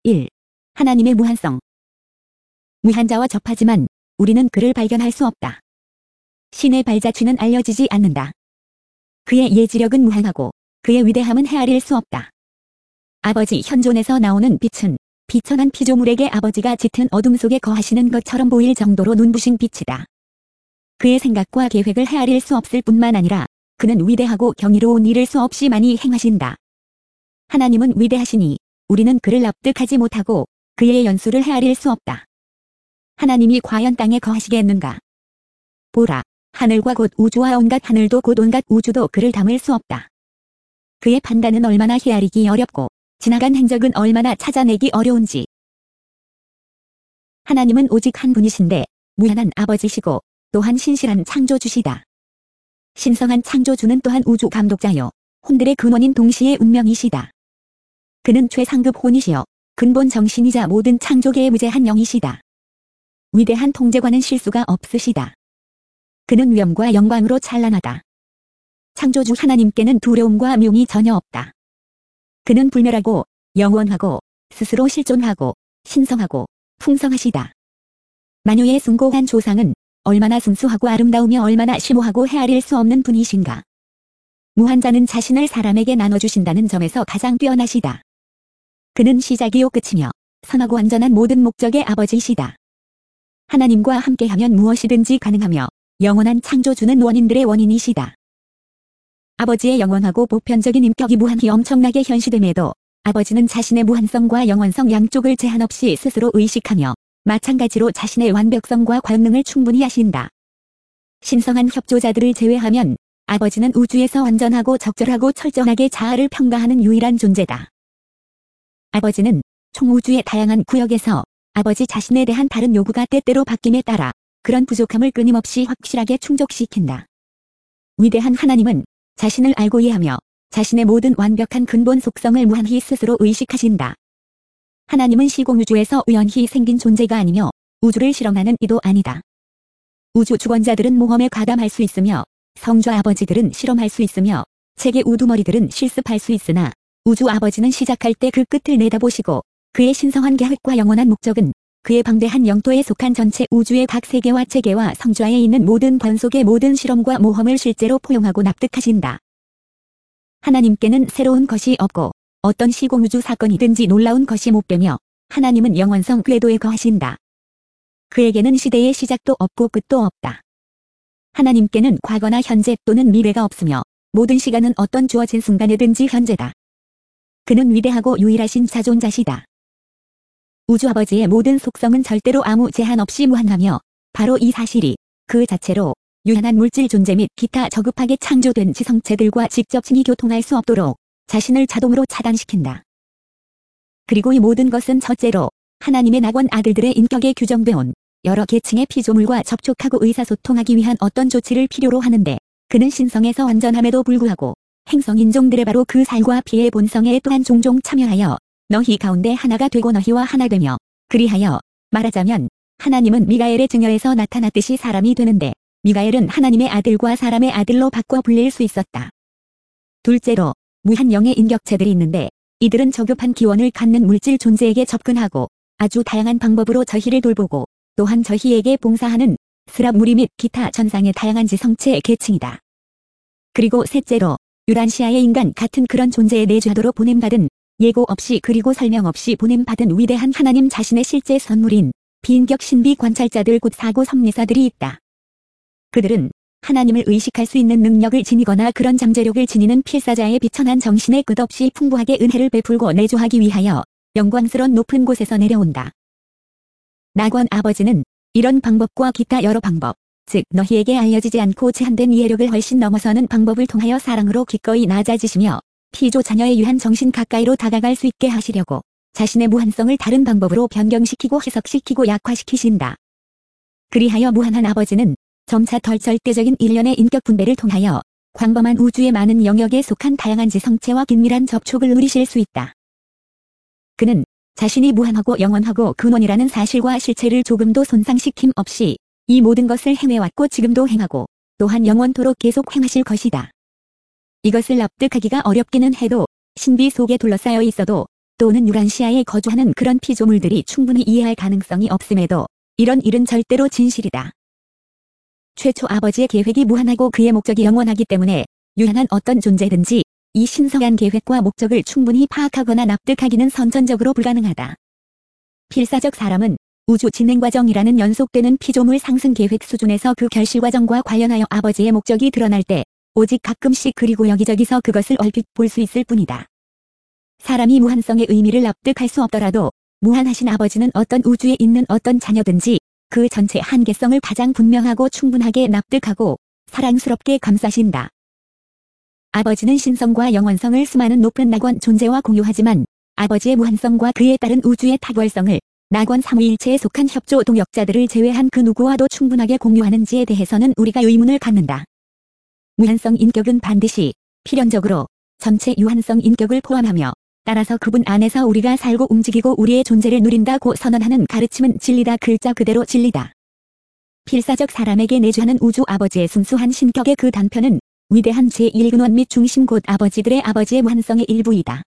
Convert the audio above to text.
1. 하나님의 무한성. 무한자와 접하지만 우리는 그를 발견할 수 없다. 신의 발자취는 알려지지 않는다. 그의 예지력은 무한하고 그의 위대함은 헤아릴 수 없다. 아버지 현존에서 나오는 빛은 비천한 피조물에게 아버지가 짙은 어둠 속에 거하시는 것처럼 보일 정도로 눈부신 빛이다. 그의 생각과 계획을 헤아릴 수 없을 뿐만 아니라 그는 위대하고 경이로운 일을 수없이 많이 행하신다. 하나님은 위대하시니 우리는 그를 납득하지 못하고 그의 연수를 헤아릴 수 없다. 하나님이 과연 땅에 거하시겠는가? 보라, 하늘과 곧 우주와 온갖 하늘도 곧 온갖 우주도 그를 담을 수 없다. 그의 판단은 얼마나 헤아리기 어렵고 지나간 행적은 얼마나 찾아내기 어려운지. 하나님은 오직 한 분이신데 무한한 아버지시고 또한 신실한 창조주시다. 신성한 창조주는 또한 우주 감독자요 혼들의 근원인 동시에 운명이시다. 그는 최상급 혼이시여 근본 정신이자 모든 창조계의 무제한 영이시다. 위대한 통제관은 실수가 없으시다. 그는 위엄과 영광으로 찬란하다. 창조주 하나님께는 두려움과 미움이 전혀 없다. 그는 불멸하고 영원하고 스스로 실존하고 신성하고 풍성하시다. 만유의 숭고한 조상은 얼마나 순수하고 아름다우며 얼마나 심오하고 헤아릴 수 없는 분이신가. 무한자는 자신을 사람에게 나눠주신다는 점에서 가장 뛰어나시다. 그는 시작이요 끝이며 선하고 완전한 모든 목적의 아버지이시다. 하나님과 함께하면 무엇이든지 가능하며 영원한 창조주는 원인들의 원인이시다. 아버지의 영원하고 보편적인 인격이 무한히 엄청나게 현시됨에도 아버지는 자신의 무한성과 영원성 양쪽을 제한 없이 스스로 의식하며 마찬가지로 자신의 완벽성과 권능을 충분히 하신다. 신성한 협조자들을 제외하면 아버지는 우주에서 완전하고 적절하고 철저하게 자아를 평가하는 유일한 존재다. 아버지는 총우주의 다양한 구역에서 아버지 자신에 대한 다른 요구가 때때로 바뀜에 따라 그런 부족함을 끊임없이 확실하게 충족시킨다. 위대한 하나님은 자신을 알고 이해하며 자신의 모든 완벽한 근본 속성을 무한히 스스로 의식하신다. 하나님은 시공우주에서 우연히 생긴 존재가 아니며 우주를 실험하는 이도 아니다. 우주 주권자들은 모험에 가담할 수 있으며 성자 아버지들은 실험할 수 있으며 책의 우두머리들은 실습할 수 있으나 우주 아버지는 시작할 때 그 끝을 내다보시고 그의 신성한 계획과 영원한 목적은 그의 방대한 영토에 속한 전체 우주의 각 세계와 체계와 성좌에 있는 모든 번속의 모든 실험과 모험을 실제로 포용하고 납득하신다. 하나님께는 새로운 것이 없고 어떤 시공우주 사건이든지 놀라운 것이 못 되며 하나님은 영원성 궤도에 거하신다. 그에게는 시대의 시작도 없고 끝도 없다. 하나님께는 과거나 현재 또는 미래가 없으며 모든 시간은 어떤 주어진 순간이든지 현재다. 그는 위대하고 유일하신 자존자시다. 우주 아버지의 모든 속성은 절대로 아무 제한 없이 무한하며 바로 이 사실이 그 자체로 유한한 물질 존재 및 기타 저급하게 창조된 지성체들과 직접 친히 교통할 수 없도록 자신을 자동으로 차단시킨다. 그리고 이 모든 것은 첫째로 하나님의 낙원 아들들의 인격에 규정되어 여러 계층의 피조물과 접촉하고 의사소통하기 위한 어떤 조치를 필요로 하는데 그는 신성에서 완전함에도 불구하고 행성인종들의 바로 그 살과 피의 본성에 또한 종종 참여하여 너희 가운데 하나가 되고 너희와 하나 되며 그리하여 말하자면 하나님은 미가엘의 증여에서 나타났듯이 사람이 되는데 미가엘은 하나님의 아들과 사람의 아들로 바꿔 불릴 수 있었다. 둘째로 무한 영의 인격체들이 있는데 이들은 저급한 기원을 갖는 물질 존재에게 접근하고 아주 다양한 방법으로 저희를 돌보고 또한 저희에게 봉사하는 스랍 무리 및 기타 전상의 다양한 지성체의 계층이다. 그리고 셋째로 유란시아의 인간 같은 그런 존재에 내주하도록 보냄받은 예고 없이 그리고 설명 없이 보냄받은 위대한 하나님 자신의 실제 선물인 비인격 신비 관찰자들 곧 사고 섭리사들이 있다. 그들은 하나님을 의식할 수 있는 능력을 지니거나 그런 잠재력을 지니는 필사자의 비천한 정신에 끝없이 풍부하게 은혜를 베풀고 내조하기 위하여 영광스런 높은 곳에서 내려온다. 낙원 아버지는 이런 방법과 기타 여러 방법, 즉 너희에게 알려지지 않고 제한된 이해력을 훨씬 넘어서는 방법을 통하여 사랑으로 기꺼이 낮아지시며 피조 자녀의 유한 정신 가까이로 다가갈 수 있게 하시려고 자신의 무한성을 다른 방법으로 변경시키고 해석시키고 약화시키신다. 그리하여 무한한 아버지는 점차 덜 절대적인 일련의 인격 분배를 통하여 광범한 우주의 많은 영역에 속한 다양한 지성체와 긴밀한 접촉을 누리실 수 있다. 그는 자신이 무한하고 영원하고 근원이라는 사실과 실체를 조금도 손상시킴 없이 이 모든 것을 행해왔고 지금도 행하고 또한 영원토록 계속 행하실 것이다. 이것을 납득하기가 어렵기는 해도 신비 속에 둘러싸여 있어도 또는 유란시아에 거주하는 그런 피조물들이 충분히 이해할 가능성이 없음에도 이런 일은 절대로 진실이다. 최초 아버지의 계획이 무한하고 그의 목적이 영원하기 때문에 유한한 어떤 존재든지 이 신성한 계획과 목적을 충분히 파악하거나 납득하기는 선천적으로 불가능하다. 필사적 사람은 우주 진행 과정이라는 연속되는 피조물 상승 계획 수준에서 그 결실 과정과 관련하여 아버지의 목적이 드러날 때 오직 가끔씩 그리고 여기저기서 그것을 얼핏 볼 수 있을 뿐이다. 사람이 무한성의 의미를 납득할 수 없더라도 무한하신 아버지는 어떤 우주에 있는 어떤 자녀든지 그 전체 한계성을 가장 분명하고 충분하게 납득하고 사랑스럽게 감싸신다. 아버지는 신성과 영원성을 수많은 높은 낙원 존재와 공유하지만 아버지의 무한성과 그에 따른 우주의 탁월성을 낙원 삼위일체에 속한 협조 동역자들을 제외한 그 누구와도 충분하게 공유하는지에 대해서는 우리가 의문을 갖는다. 무한성 인격은 반드시 필연적으로 전체 유한성 인격을 포함하며 따라서 그분 안에서 우리가 살고 움직이고 우리의 존재를 누린다고 선언하는 가르침은 진리다. 글자 그대로 진리다. 필사적 사람에게 내주하는 우주 아버지의 순수한 신격의 그 단편은 위대한 제1근원 및 중심 곧 아버지들의 아버지의 무한성의 일부이다.